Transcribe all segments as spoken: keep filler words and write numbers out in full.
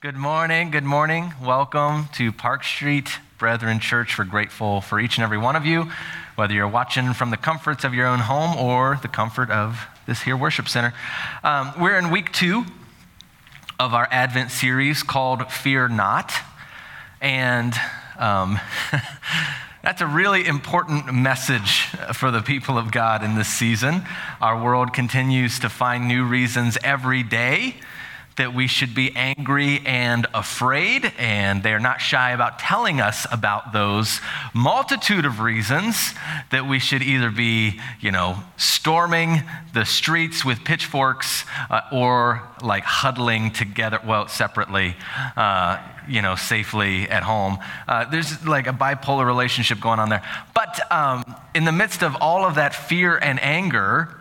Good morning, good morning. Welcome to Park Street Brethren Church. We're grateful for each and every one of you, whether you're watching from the comforts of your own home or the comfort of this here worship center. Um, we're in week two of our Advent series called Fear Not. And um, that's a really important message for the people of God in this season. Our world continues to find new reasons every day that we should be angry and afraid, and they're not shy about telling us about those multitude of reasons that we should either be, you know, storming the streets with pitchforks uh, or like huddling together, well, separately, uh, you know, safely at home. Uh, there's like a bipolar relationship going on there. But um, in the midst of all of that fear and anger,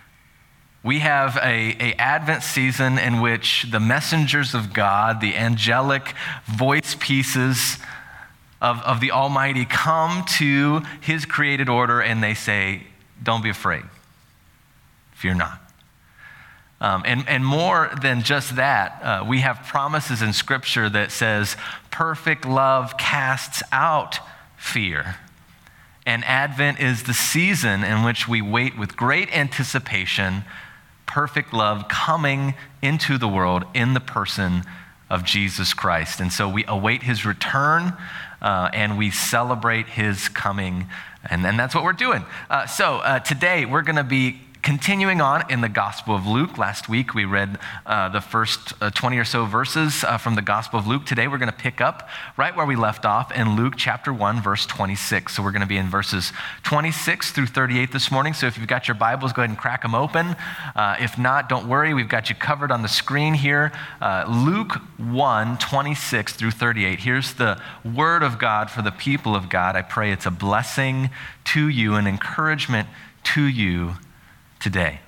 we have a, a Advent season in which the messengers of God, the angelic voice pieces of, of the Almighty come to His created order and they say, don't be afraid, fear not. Um, and, and more than just that, uh, we have promises in Scripture that says, perfect love casts out fear. And Advent is the season in which we wait with great anticipation perfect love coming into the world in the person of Jesus Christ. And so we await His return uh, and we celebrate His coming. And then that's what we're doing. Uh, so uh, today we're going to be continuing on in the Gospel of Luke. Last week we read uh, the first uh, twenty or so verses uh, from the Gospel of Luke. Today we're going to pick up right where we left off in Luke chapter one, verse twenty-six. So we're going to be in verses twenty-six through thirty-eight this morning. So if you've got your Bibles, go ahead and crack them open. Uh, if not, don't worry. We've got you covered on the screen here. Uh, Luke one, twenty-six through thirty-eight. Here's the word of God for the people of God. I pray it's a blessing to you, an encouragement to you today.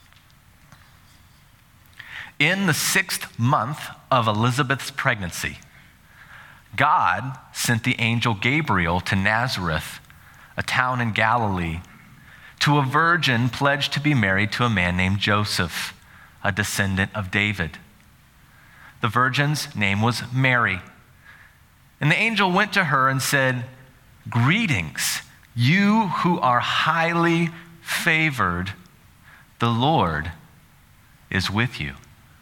In the sixth month of Elizabeth's pregnancy, God sent the angel Gabriel to Nazareth, a town in Galilee, to a virgin pledged to be married to a man named Joseph, a descendant of David. The virgin's name was Mary. And the angel went to her and said, "Greetings, you who are highly favored. The Lord is with you."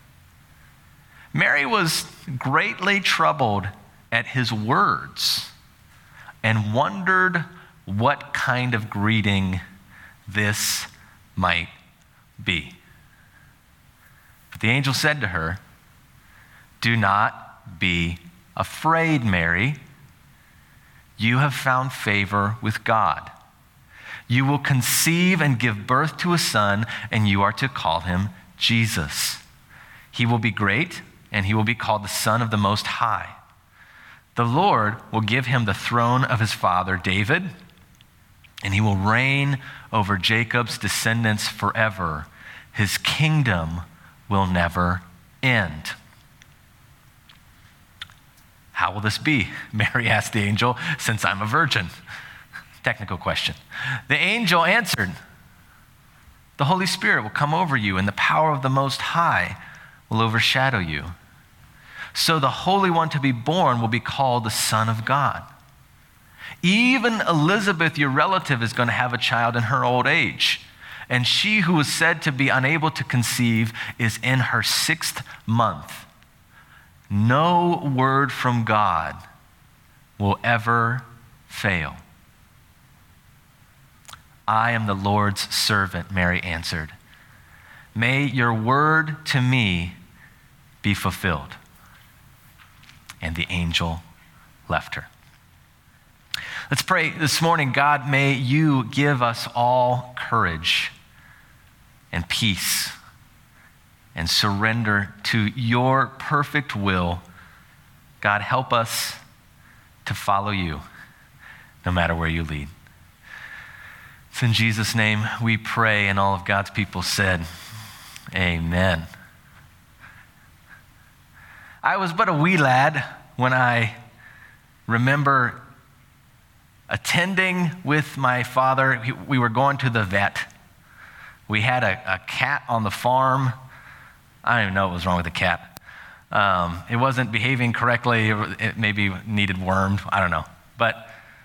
Mary was greatly troubled at his words and wondered what kind of greeting this might be. But the angel said to her, "Do not be afraid, Mary. You have found favor with God. You will conceive and give birth to a son, and you are to call him Jesus. He will be great, and he will be called the Son of the Most High. The Lord will give him the throne of his father David, and he will reign over Jacob's descendants forever. His kingdom will never end." "How will this be?" Mary asked the angel, "since I'm a virgin?" Technical question. The angel answered, "The Holy Spirit will come over you, and the power of the Most High will overshadow you. So the Holy One to be born will be called the Son of God. Even Elizabeth, your relative, is going to have a child in her old age, and she who was said to be unable to conceive is in her sixth month. No word from God will ever fail." "I am the Lord's servant," Mary answered. "May your word to me be fulfilled." And the angel left her. Let's pray this morning. God, may you give us all courage and peace and surrender to your perfect will. God, help us to follow you no matter where you lead. It's in Jesus' name we pray, and all of God's people said, amen. I was but a wee lad when I remember attending with my father. We were going to the vet. We had a, a cat on the farm. I don't even know what was wrong with the cat. Um, it wasn't behaving correctly. It maybe needed wormed. I don't know. But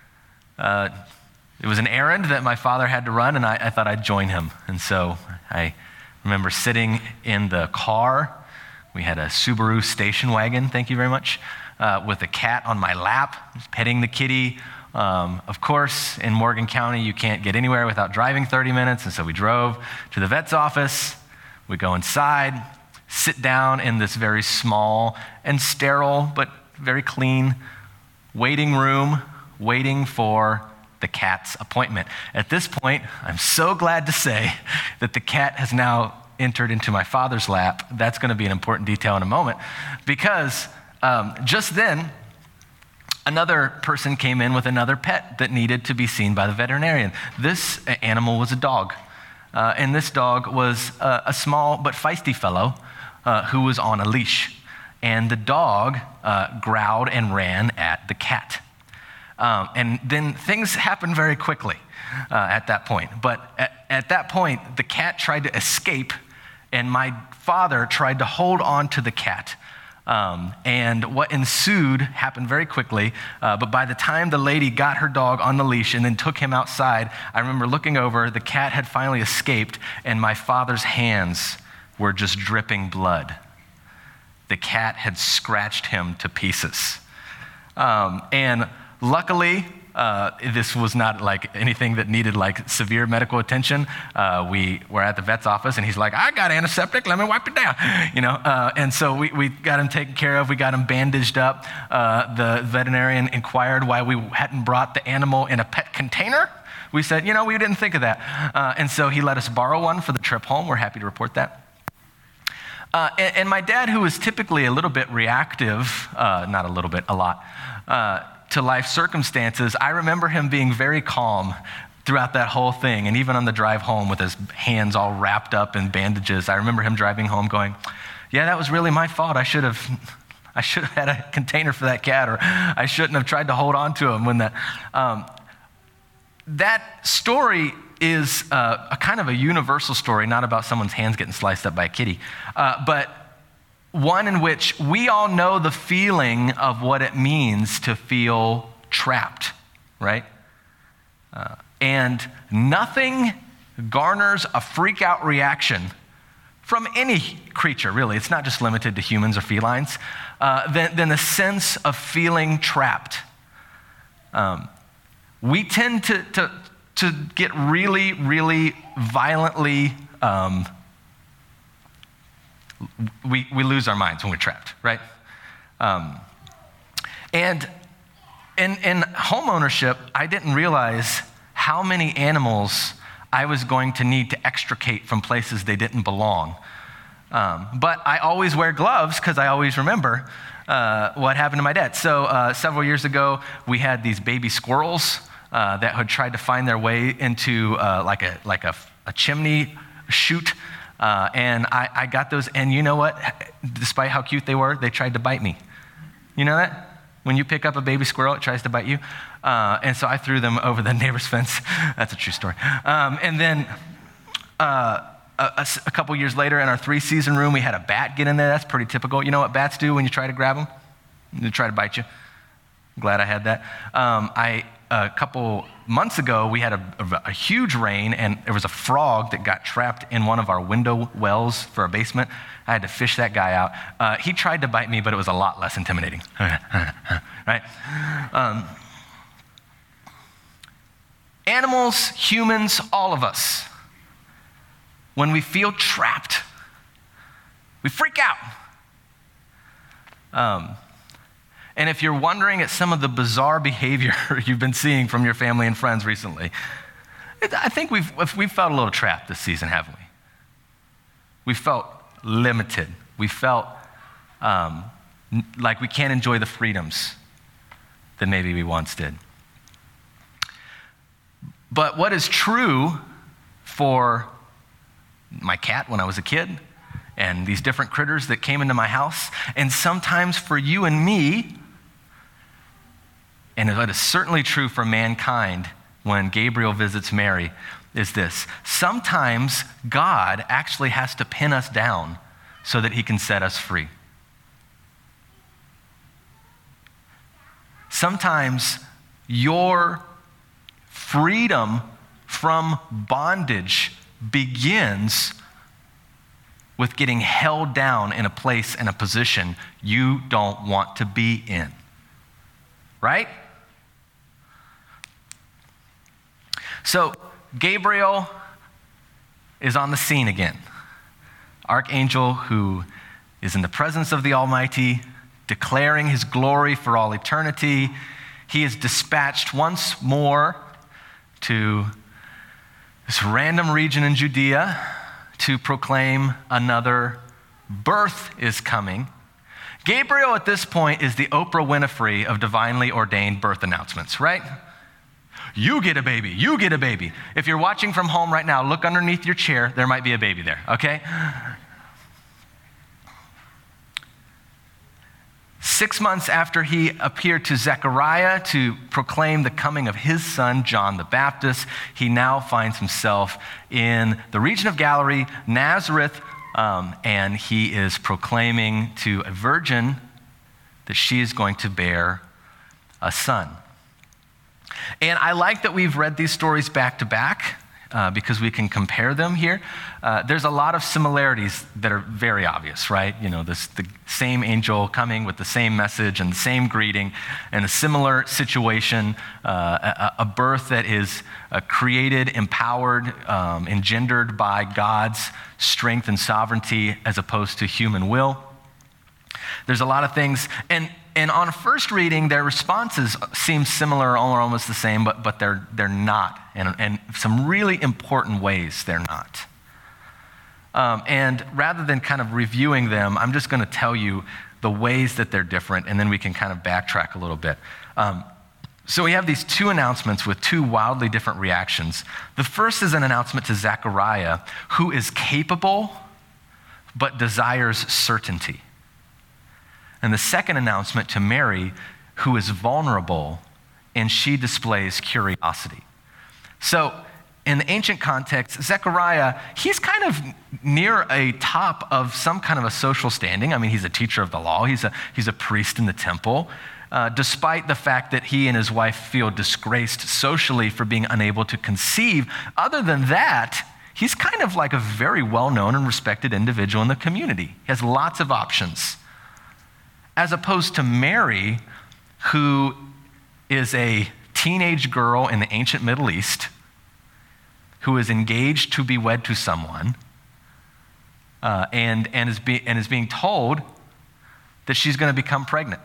uh, it was an errand that my father had to run, and I, I thought I'd join him. And so I remember sitting in the car. We had a Subaru station wagon, thank you very much, uh, with a cat on my lap, petting the kitty. Um, of course, in Morgan County, you can't get anywhere without driving thirty minutes, and so we drove to the vet's office. We go inside, sit down in this very small and sterile, but very clean waiting room, waiting for the cat's appointment. At this point, I'm so glad to say that the cat has now entered into my father's lap. That's going to be an important detail in a moment, because um, just then, another person came in with another pet that needed to be seen by the veterinarian. This animal was a dog, uh, and this dog was a, a small but feisty fellow uh, who was on a leash, and the dog uh, growled and ran at the cat. Um, and then things happened very quickly uh, at that point. But at, at that point, the cat tried to escape, and my father tried to hold on to the cat. Um, and what ensued happened very quickly. Uh, but by the time the lady got her dog on the leash and then took him outside, I remember looking over, the cat had finally escaped, and my father's hands were just dripping blood. The cat had scratched him to pieces. Um, and Luckily, uh, this was not like anything that needed like severe medical attention. Uh, we were at the vet's office, and he's like, "I got antiseptic. Let me wipe it down," you know. Uh, and so we, we got him taken care of. We got him bandaged up. Uh, the veterinarian inquired why we hadn't brought the animal in a pet container. We said, "You know, we didn't think of that." Uh, and so he let us borrow one for the trip home. We're happy to report that. Uh, and, and my dad, who was typically a little bit reactive, uh, not a little bit, a lot. Uh, to life circumstances, I remember him being very calm throughout that whole thing, and even on the drive home with his hands all wrapped up in bandages. I remember him driving home going, "Yeah, that was really my fault. I should have I should have had a container for that cat, or I shouldn't have tried to hold on to him when that." Um, that story is uh, a kind of a universal story, not about someone's hands getting sliced up by a kitty, uh, but one in which we all know the feeling of what it means to feel trapped, right? Uh, and nothing garners a freak out reaction from any creature, really. It's not just limited to humans or felines, uh, than, than the sense of feeling trapped. Um, we tend to, to, to get really, really violently um, We, we lose our minds when we're trapped, right? Um, and in, in home ownership, I didn't realize how many animals I was going to need to extricate from places they didn't belong. Um, but I always wear gloves because I always remember uh, what happened to my dad. So uh, several years ago, we had these baby squirrels uh, that had tried to find their way into uh, like a like a, a chimney chute. Uh, and I, I got those, and you know what? Despite how cute they were, they tried to bite me. You know that? When you pick up a baby squirrel, it tries to bite you. Uh, and so I threw them over the neighbor's fence. That's a true story. Um, and then uh, a, a couple years later, in our three-season room, we had a bat get in there. That's pretty typical. You know what bats do when you try to grab them? They try to bite you. I'm glad I had that. Um, I a couple months ago, we had a, a, a huge rain, and there was a frog that got trapped in one of our window wells for a basement. I had to fish that guy out. Uh, he tried to bite me, but it was a lot less intimidating, right? Um, animals, humans, all of us, when we feel trapped, we freak out. Um, And if you're wondering at some of the bizarre behavior you've been seeing from your family and friends recently, I think we've, we've felt a little trapped this season, haven't we? We felt limited. We felt um, like we can't enjoy the freedoms that maybe we once did. But what is true for my cat when I was a kid, and these different critters that came into my house, and sometimes for you and me, and it is certainly true for mankind when Gabriel visits Mary, is this: sometimes God actually has to pin us down so that he can set us free. Sometimes your freedom from bondage begins with getting held down in a place and a position you don't want to be in. Right? So Gabriel is on the scene again. Archangel who is in the presence of the Almighty, declaring his glory for all eternity. He is dispatched once more to this random region in Judea to proclaim another birth is coming. Gabriel at this point is the Oprah Winfrey of divinely ordained birth announcements, right? You get a baby, you get a baby. If you're watching from home right now, look underneath your chair, there might be a baby there, okay? Six months after he appeared to Zechariah to proclaim the coming of his son, John the Baptist, he now finds himself in the region of Galilee, Nazareth, um, and he is proclaiming to a virgin that she is going to bear a son. And I like that we've read these stories back to back uh, because we can compare them here. Uh, there's a lot of similarities that are very obvious, right? You know, this, the same angel coming with the same message and the same greeting and a similar situation, uh, a, a birth that is uh, created, empowered, um, engendered by God's strength and sovereignty as opposed to human will. There's a lot of things, and And on first reading, their responses seem similar or almost the same, but, but they're, they're not. And in some really important ways, they're not. Um, and rather than kind of reviewing them, I'm just going to tell you the ways that they're different, and then we can kind of backtrack a little bit. Um, so we have these two announcements with two wildly different reactions. The first is an announcement to Zechariah, who is capable but desires certainty. And the second announcement to Mary, who is vulnerable, and she displays curiosity. So in the ancient context, Zechariah, he's kind of near a top of some kind of a social standing. I mean, he's a teacher of the law. He's a, he's a priest in the temple, uh, despite the fact that he and his wife feel disgraced socially for being unable to conceive. Other than that, he's kind of like a very well-known and respected individual in the community. He has lots of options. As opposed to Mary, who is a teenage girl in the ancient Middle East, who is engaged to be wed to someone, uh, and, and, is be, and is being told that she's going to become pregnant.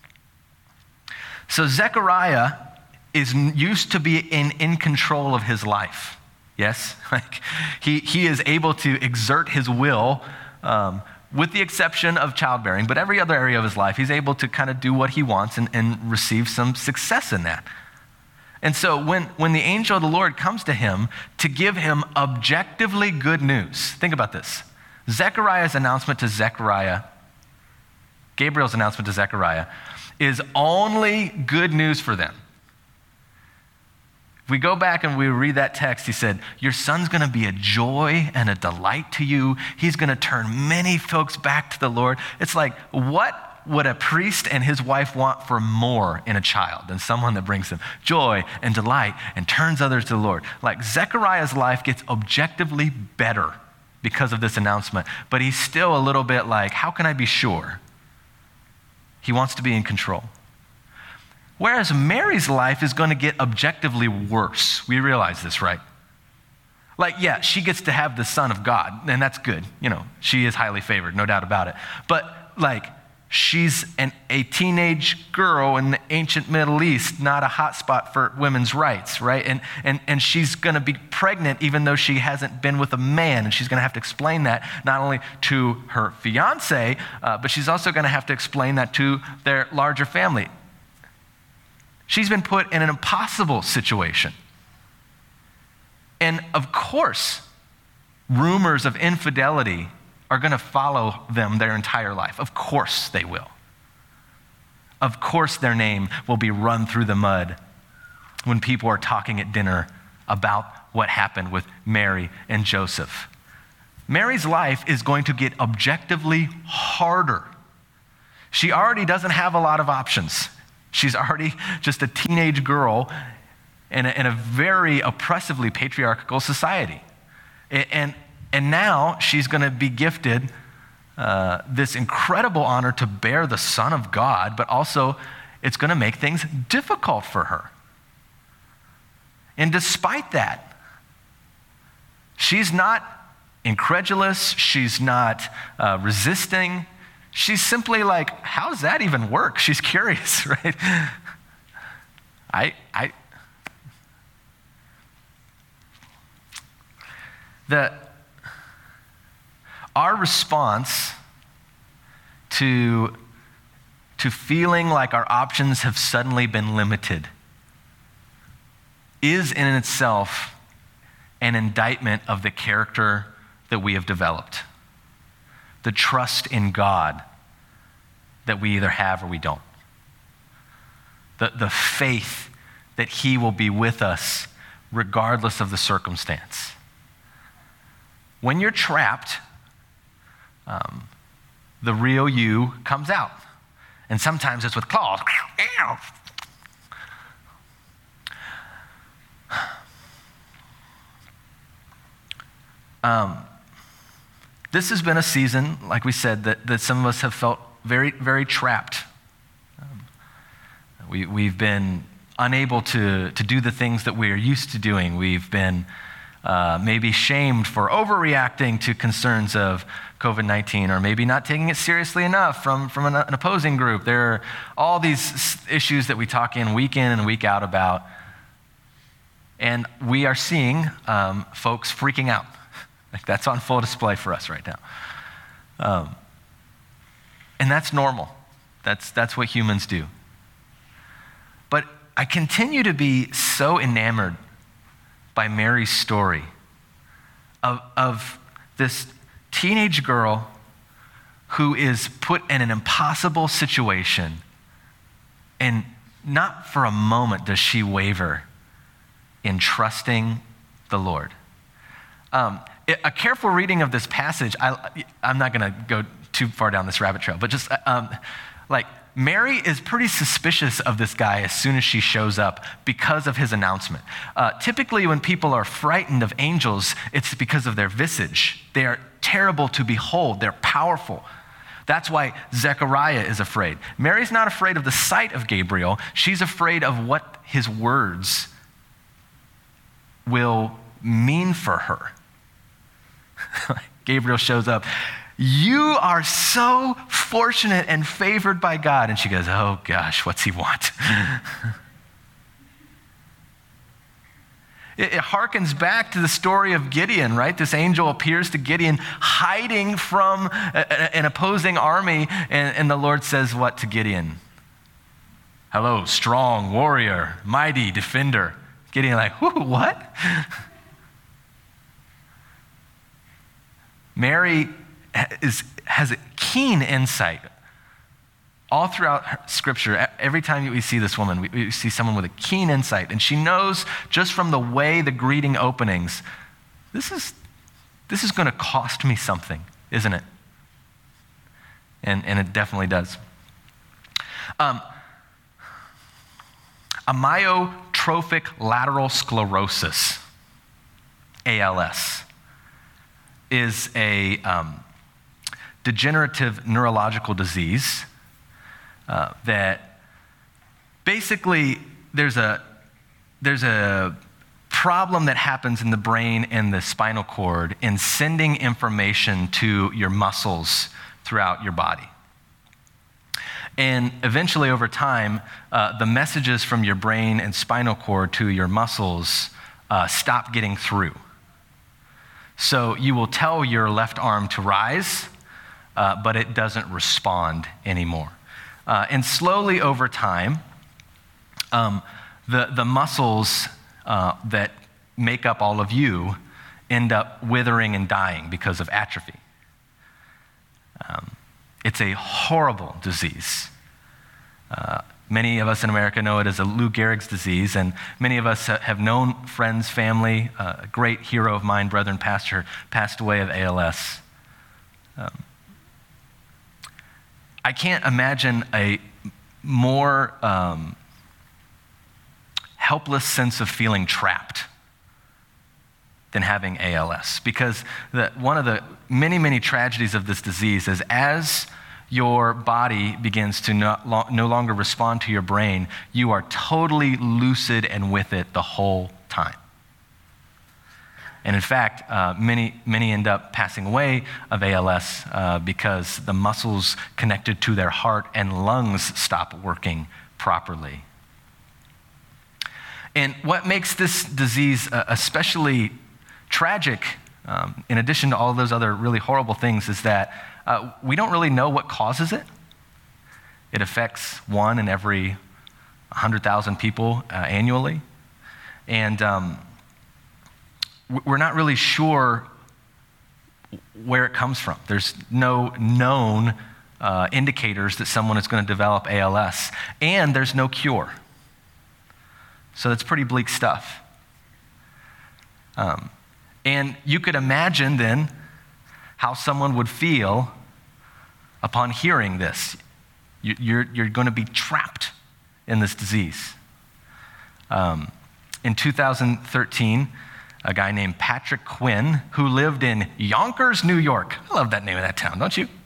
So Zechariah is used to be in, in control of his life. Yes? Like he, he is able to exert his will, um, with the exception of childbearing, but every other area of his life, he's able to kind of do what he wants and, and receive some success in that. And so when, when the angel of the Lord comes to him to give him objectively good news, think about this. Zechariah's announcement to Zechariah, Gabriel's announcement to Zechariah, is only good news for them. If we go back and we read that text, he said, your son's going to be a joy and a delight to you. He's going to turn many folks back to the Lord. It's like, what would a priest and his wife want for more in a child than someone that brings them joy and delight and turns others to the Lord? Like Zechariah's life gets objectively better because of this announcement, but he's still a little bit like, how can I be sure? He wants to be in control. Whereas Mary's life is going to get objectively worse. We realize this, right? Like, yeah, she gets to have the Son of God, and that's good. You know, she is highly favored, no doubt about it. But, like, she's an, a teenage girl in the ancient Middle East, not a hotspot for women's rights, right? And, and, and she's going to be pregnant even though she hasn't been with a man, and she's going to have to explain that not only to her fiancé, uh, but she's also going to have to explain that to their larger family. She's been put in an impossible situation. And of course, rumors of infidelity are going to follow them their entire life. Of course they will. Of course their name will be run through the mud when people are talking at dinner about what happened with Mary and Joseph. Mary's life is going to get objectively harder. She already doesn't have a lot of options. She's already just a teenage girl in a, in a very oppressively patriarchal society. And, and now she's going to be gifted uh, this incredible honor to bear the Son of God, but also it's going to make things difficult for her. And despite that, she's not incredulous. She's not uh, resisting. She's simply like, how does that even work? She's curious, right? I, I, the, our response to, to feeling like our options have suddenly been limited is in itself an indictment of the character that we have developed, the trust in God that we either have or we don't, the, the faith that he will be with us regardless of the circumstance. When you're trapped, um, the real you comes out. And sometimes it's with claws. Um, this has been a season, like we said, that, that some of us have felt very, very trapped. Um, we, we've been unable to, to do the things that we are used to doing. We've been uh, maybe shamed for overreacting to concerns of covid nineteen, or maybe not taking it seriously enough from, from an, an opposing group. There are all these issues that we talk in week in and week out about. And we are seeing um, folks freaking out. Like, that's on full display for us right now. Um, and that's normal. That's, that's what humans do. But I continue to be so enamored by Mary's story of, of this teenage girl who is put in an impossible situation, and not for a moment does she waver in trusting the Lord. Um, a careful reading of this passage, I, I'm not going to go too far down this rabbit trail, but just um, like Mary is pretty suspicious of this guy as soon as she shows up because of his announcement. Uh, typically when people are frightened of angels, it's because of their visage. They are terrible to behold. They're powerful. That's why Zechariah is afraid. Mary's not afraid of the sight of Gabriel. She's afraid of what his words will mean for her. Gabriel shows up. You are so fortunate and favored by God. And she goes, oh gosh, what's he want? It, it harkens back to the story of Gideon, right? This angel appears to Gideon hiding from a, a, an opposing army. And, and the Lord says what to Gideon? Hello, strong warrior, mighty defender. Gideon like, whoo, what? Mary is, has a keen insight all throughout Scripture. Every time we see this woman, we, we see someone with a keen insight, and she knows just from the way the greeting openings, this is this is going to cost me something, isn't it? And and it definitely does. Um, amyotrophic lateral sclerosis, A L S, is a um, degenerative neurological disease uh, that basically there's a there's a problem that happens in the brain and the spinal cord in sending information to your muscles throughout your body. And eventually over time, uh, the messages from your brain and spinal cord to your muscles uh, stop getting through. So you will tell your left arm to rise, uh, but it doesn't respond anymore. Uh, and slowly over time, um, the, the muscles uh, that make up all of you end up withering and dying because of atrophy. Um, it's a horrible disease. Uh, Many of us in America know it as a Lou Gehrig's disease, and many of us have known friends, family. Uh, a great hero of mine, Brethren Pastor, passed away of A L S. Um, I can't imagine a more um, helpless sense of feeling trapped than having A L S. Because the, one of the many, many tragedies of this disease is as your body begins to no, lo- no longer respond to your brain, you are totally lucid and with it the whole time. And in fact, uh, many, many end up passing away of A L S uh, because the muscles connected to their heart and lungs stop working properly. And what makes this disease uh, especially tragic, um, in addition to all those other really horrible things, is that uh, we don't really know what causes it. It affects one in every one hundred thousand people uh, annually. And um, we're not really sure where it comes from. There's no known uh, indicators that someone is going to develop A L S, and there's no cure. So that's pretty bleak stuff. Um, and you could imagine then how someone would feel upon hearing this. You, you're, you're going to be trapped in this disease. Um, in two thousand thirteen, a guy named Patrick Quinn, who lived in Yonkers, New York. I love that name of that town, don't you?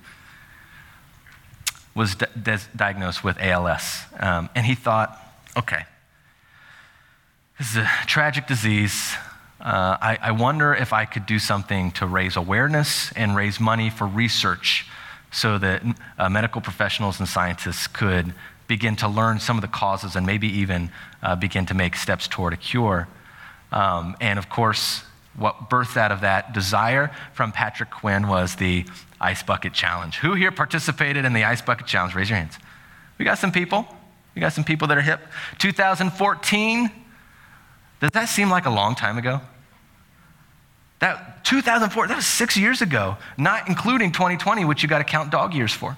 Was di- des- diagnosed with A L S. Um, and he thought, okay, this is a tragic disease. Uh, I, I wonder if I could do something to raise awareness and raise money for research so that uh, medical professionals and scientists could begin to learn some of the causes and maybe even uh, begin to make steps toward a cure. Um, and of course, what birthed out of that desire from Patrick Quinn was the Ice Bucket Challenge. Who here participated in the Ice Bucket Challenge? Raise your hands. We got some people. We got some people that are hip. two thousand fourteen, does that seem like a long time ago? That two thousand four, that was six years ago, not including twenty twenty, which you got to count dog years for.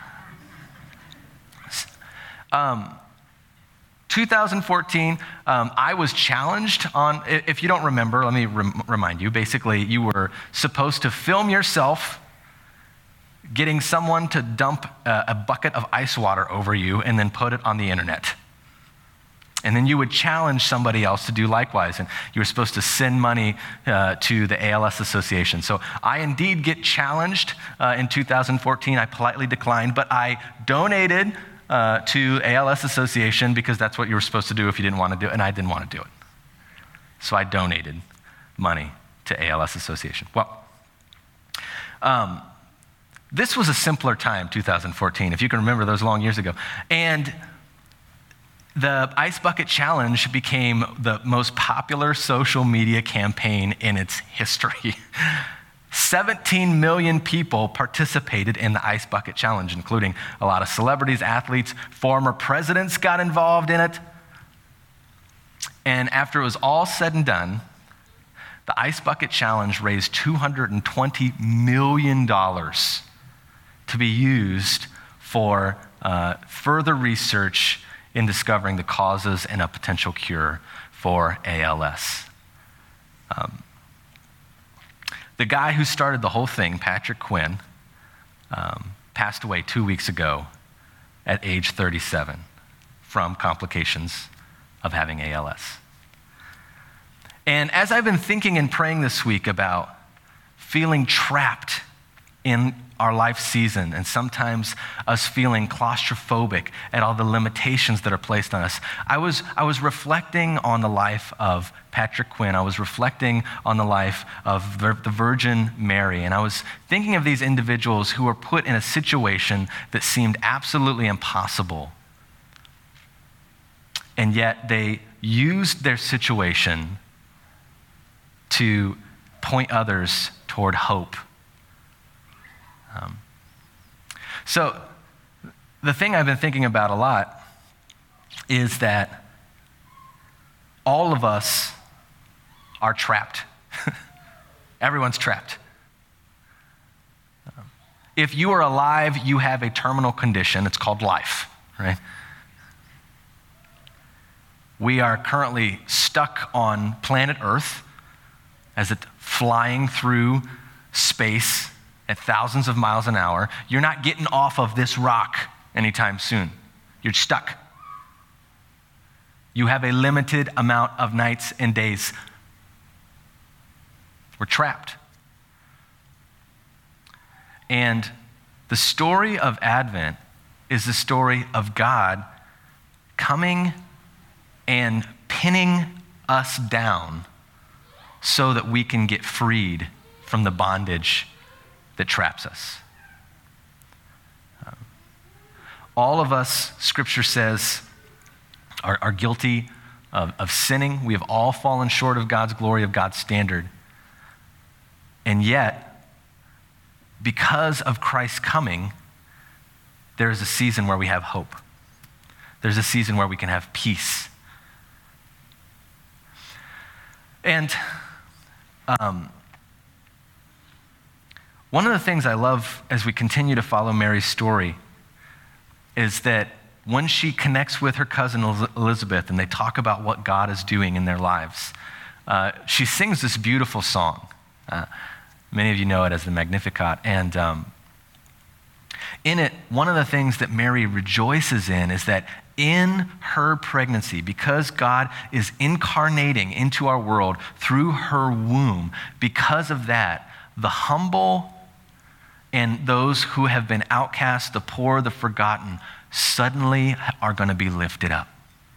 Um, two thousand fourteen, um, I was challenged on, if you don't remember, let me rem- remind you, basically you were supposed to film yourself getting someone to dump a, a bucket of ice water over you and then put it on the internet. And then you would challenge somebody else to do likewise. And you were supposed to send money uh, to the A L S Association. So I indeed get challenged uh, in two thousand fourteen. I politely declined, but I donated uh, to A L S Association because that's what you were supposed to do if you didn't want to do it, and I didn't want to do it. So I donated money to A L S Association. Well, um, this was a simpler time, two thousand fourteen, if you can remember those long years ago. And the Ice Bucket Challenge became the most popular social media campaign in its history. seventeen million people participated in the Ice Bucket Challenge, including a lot of celebrities, athletes, former presidents got involved in it. And after it was all said and done, the Ice Bucket Challenge raised two hundred twenty million dollars to be used for uh, further research in discovering the causes and a potential cure for A L S. Um, the guy who started the whole thing, Patrick Quinn, um, passed away two weeks ago at age thirty-seven from complications of having A L S. And as I've been thinking and praying this week about feeling trapped in our life season, and sometimes us feeling claustrophobic at all the limitations that are placed on us, I was, I was reflecting on the life of Patrick Quinn. I was reflecting on the life of the Virgin Mary, and I was thinking of these individuals who were put in a situation that seemed absolutely impossible, and yet they used their situation to point others toward hope. Um, so the thing I've been thinking about a lot is that all of us are trapped. Everyone's trapped. Um, if you are alive, you have a terminal condition. It's called life, right? We are currently stuck on planet Earth as it's flying through space at thousands of miles an hour. You're not getting off of this rock anytime soon. You're stuck. You have a limited amount of nights and days. We're trapped. And the story of Advent is the story of God coming and pinning us down so that we can get freed from the bondage that traps us. Um, all of us, Scripture says, are, are guilty of, of sinning. We have all fallen short of God's glory, of God's standard. And yet, because of Christ's coming, there is a season where we have hope. There's a season where we can have peace. And um, one of the things I love as we continue to follow Mary's story is that when she connects with her cousin Elizabeth and they talk about what God is doing in their lives, uh, she sings this beautiful song. Uh, Many of you know it as the Magnificat. And um, in it, one of the things that Mary rejoices in is that in her pregnancy, because God is incarnating into our world through her womb, because of that, the humble and those who have been outcast, the poor, the forgotten, suddenly are going to be lifted up.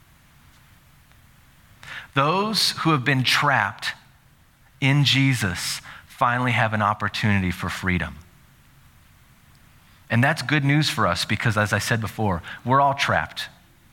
Those who have been trapped in Jesus finally have an opportunity for freedom. And that's good news for us because, as I said before, we're all trapped.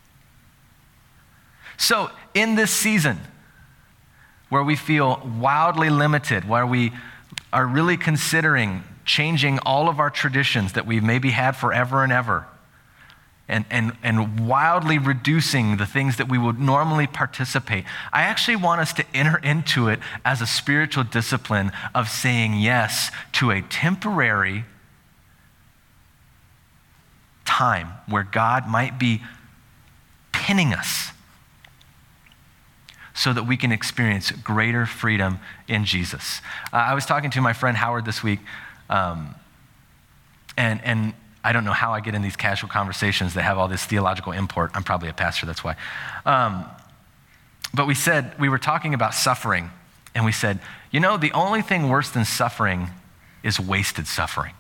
So in this season where we feel wildly limited, where we are really considering changing all of our traditions that we've maybe had forever and ever, and, and, and wildly reducing the things that we would normally participate, I actually want us to enter into it as a spiritual discipline of saying yes to a temporary time where God might be pinning us so that we can experience greater freedom in Jesus. Uh, I was talking to my friend Howard this week, um, and and I don't know how I get in these casual conversations that have all this theological import. I'm probably a pastor, that's why. Um, but we said, we were talking about suffering, and we said, you know, the only thing worse than suffering is wasted suffering.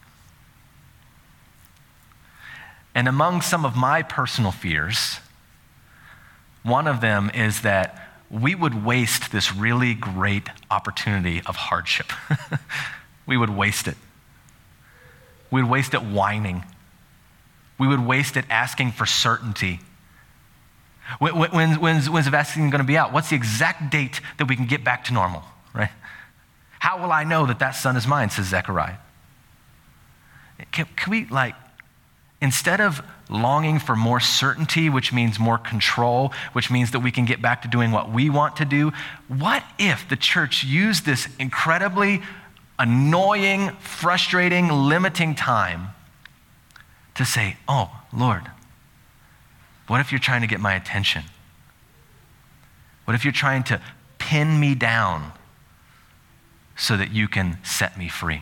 And among some of my personal fears, one of them is that we would waste this really great opportunity of hardship. We would waste it. We would waste it whining. We would waste it asking for certainty. When, when, when's, when's the vaccine going to be out? What's the exact date that we can get back to normal, right? How will I know that that son is mine, says Zechariah. Can, can we, like, instead of longing for more certainty, which means more control, which means that we can get back to doing what we want to do, what if the church used this incredibly annoying, frustrating, limiting time to say, oh, Lord, what if you're trying to get my attention? What if you're trying to pin me down so that you can set me free?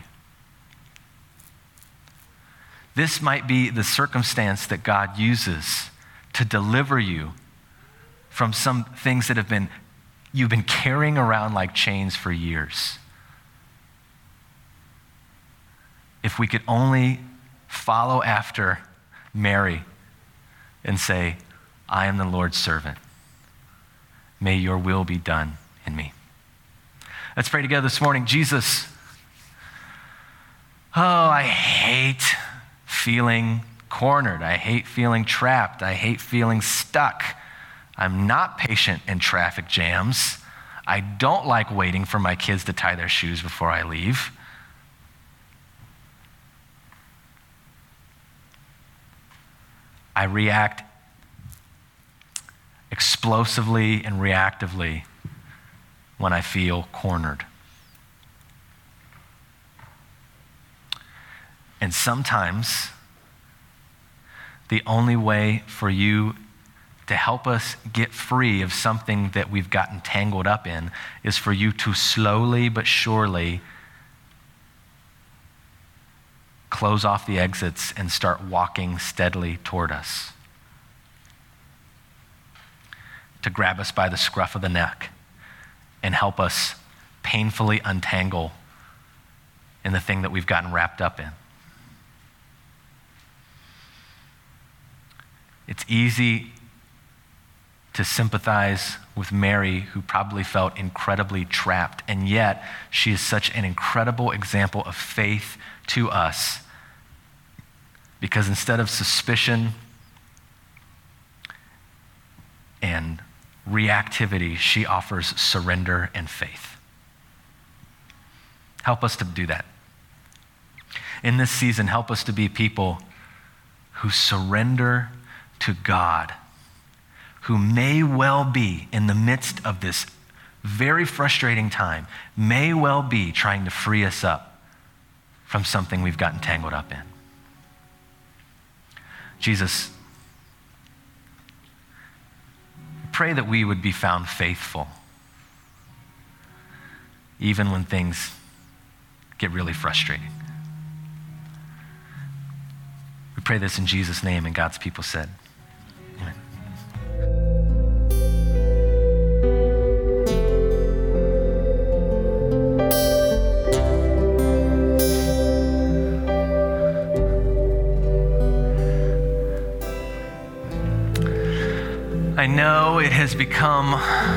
This might be the circumstance that God uses to deliver you from some things that have been, you've been carrying around like chains for years. If we could only follow after Mary and say, I am the Lord's servant. May your will be done in me. Let's pray together this morning. Jesus, oh, I hate feeling cornered. I hate feeling trapped. I hate feeling stuck. I'm not patient in traffic jams. I don't like waiting for my kids to tie their shoes before I leave. I react explosively and reactively when I feel cornered. And sometimes the only way for you to help us get free of something that we've gotten tangled up in is for you to slowly but surely close off the exits and start walking steadily toward us. to grab us by the scruff of the neck and help us painfully untangle in the thing that we've gotten wrapped up in. It's easy to sympathize with Mary, who probably felt incredibly trapped, and yet she is such an incredible example of faith to us, because instead of suspicion and reactivity, she offers surrender and faith. Help us to do that. In this season, help us to be people who surrender to God, who may well be in the midst of this very frustrating time, may well be trying to free us up from something we've gotten tangled up in. Jesus, pray that we would be found faithful, even when things get really frustrating. We pray this in Jesus' name, and God's people said, amen. I know it has become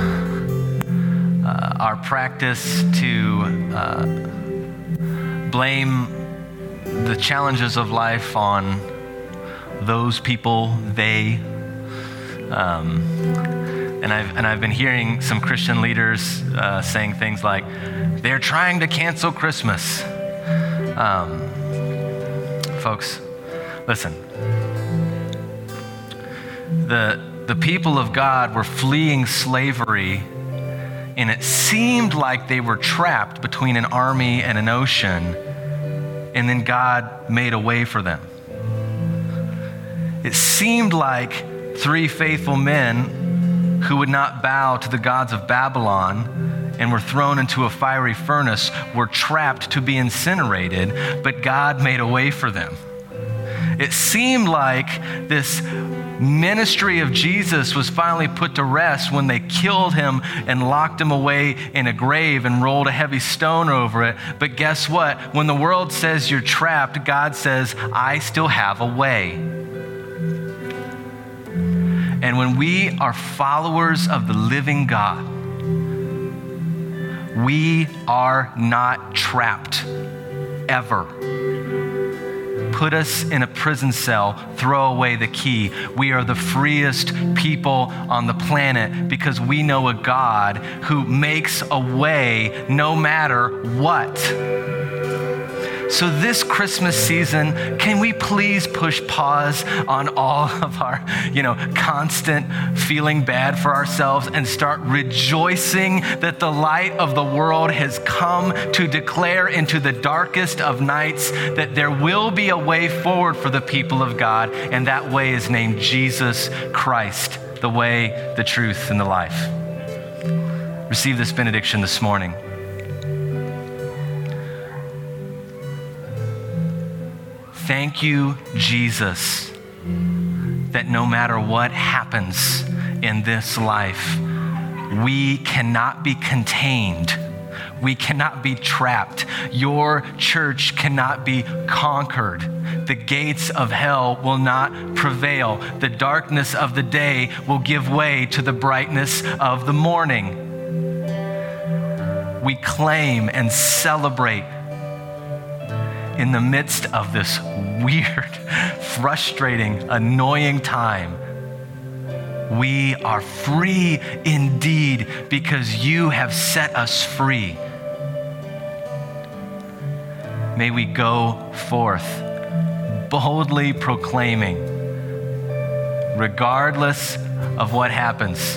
uh, our practice to uh, blame the challenges of life on those people, they. Um, and I've and I've been hearing some Christian leaders uh, saying things like, "They're trying to cancel Christmas." Um, folks, listen. The The people of God were fleeing slavery, and it seemed like they were trapped between an army and an ocean, and then God made a way for them. It seemed like three faithful men who would not bow to the gods of Babylon and were thrown into a fiery furnace were trapped to be incinerated, but God made a way for them. It seemed like this ministry of Jesus was finally put to rest when they killed him and locked him away in a grave and rolled a heavy stone over it. But guess what? When the world says you're trapped, God says, I still have a way. And when we are followers of the living God, we are not trapped, ever. Put us in a prison cell, throw away the key. We are the freest people on the planet because we know a God who makes a way no matter what. So this Christmas season, can we please push pause on all of our, you know, constant feeling bad for ourselves and start rejoicing that the light of the world has come to declare into the darkest of nights that there will be a way forward for the people of God, and that way is named Jesus Christ, the way, the truth, and the life. Receive this benediction this morning. Thank you, Jesus, that no matter what happens in this life, we cannot be contained. We cannot be trapped. Your church cannot be conquered. The gates of hell will not prevail. The darkness of the day will give way to the brightness of the morning. We claim and celebrate in the midst of this weird, frustrating, annoying time. We are free indeed because you have set us free. May we go forth boldly proclaiming, regardless of what happens,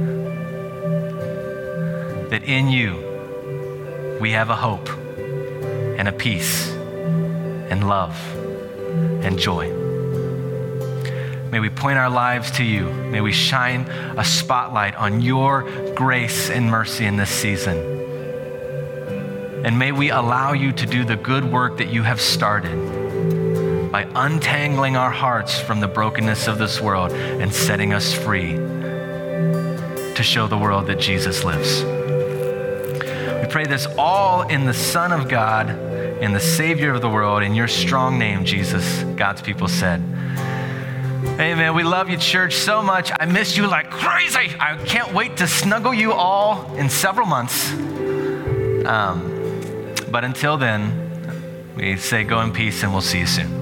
that in you we have a hope and a peace and love and joy. May we point our lives to you. May we shine a spotlight on your grace and mercy in this season. And may we allow you to do the good work that you have started by untangling our hearts from the brokenness of this world and setting us free. to show the world that Jesus lives. We pray this all in the Son of God and the Savior of the world, in your strong name, Jesus, God's people said. Amen. We love you, church, so much. I miss you like crazy. I can't wait to snuggle you all in several months. Um, but until then, we say go in peace and we'll see you soon.